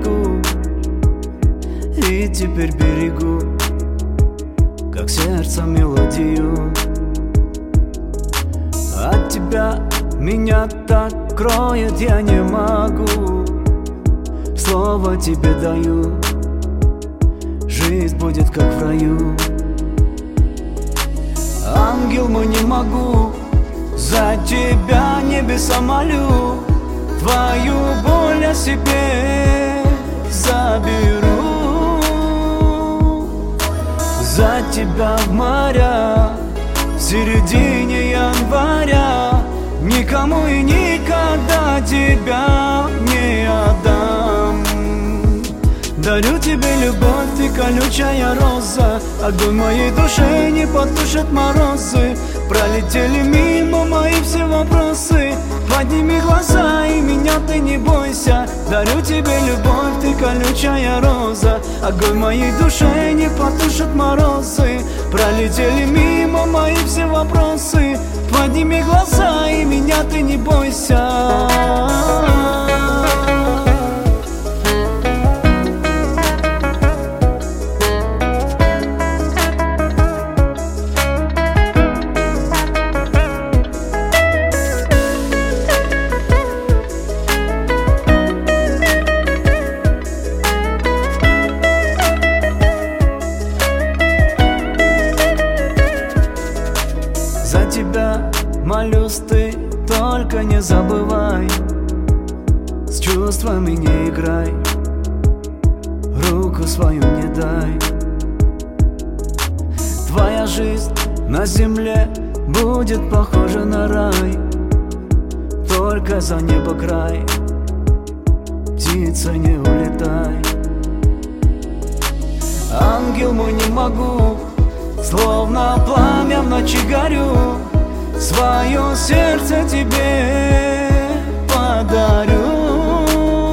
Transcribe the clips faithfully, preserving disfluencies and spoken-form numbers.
берегу, и теперь берегу, как сердце мелодию. От тебя меня так кроет, я не могу. Слово тебе даю, жизнь будет как в раю. Ангел мой, не могу, за тебя небеса молю. Твою боль я себе заберу. За тебя в моря в середине января, никому и никогда тебя не отдам. Дарю тебе любовь, ты колючая роза, огонь моей душе не потушит морозы. Пролетели мимо мои все вопросы, подними глаза и меня ты не бойся. Дарю тебе любовь, ты колючая роза, огонь моей душе не потушит морозы. Пролетели мимо мои все вопросы, подними глаза и меня ты не бойся. За тебя молюсь, ты только не забывай, с чувствами не играй, руку свою не дай. Твоя жизнь на земле будет похожа на рай, только за небо край, птица, не улетай. Ангел мой, не могу, словно пламя в ночи горю, свое сердце тебе подарю.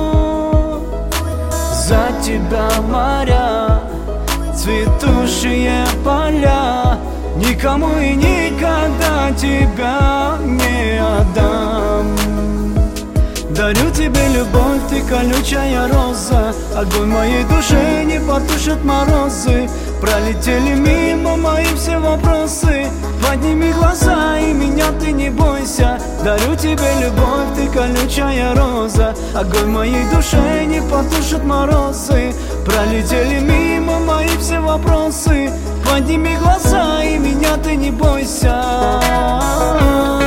За тебя моря, цветущие поля, никому и никогда тебя не отдам. Дарю тебе любовь, ты колючая роза, огонь моей душе не потушит морозы. Пролетели мимо мои все вопросы, подними глаза и меня ты не бойся. Дарю тебе любовь, ты колючая роза, огонь моей душе не потушит морозы. Пролетели мимо мои все вопросы, подними глаза и меня ты не бойся.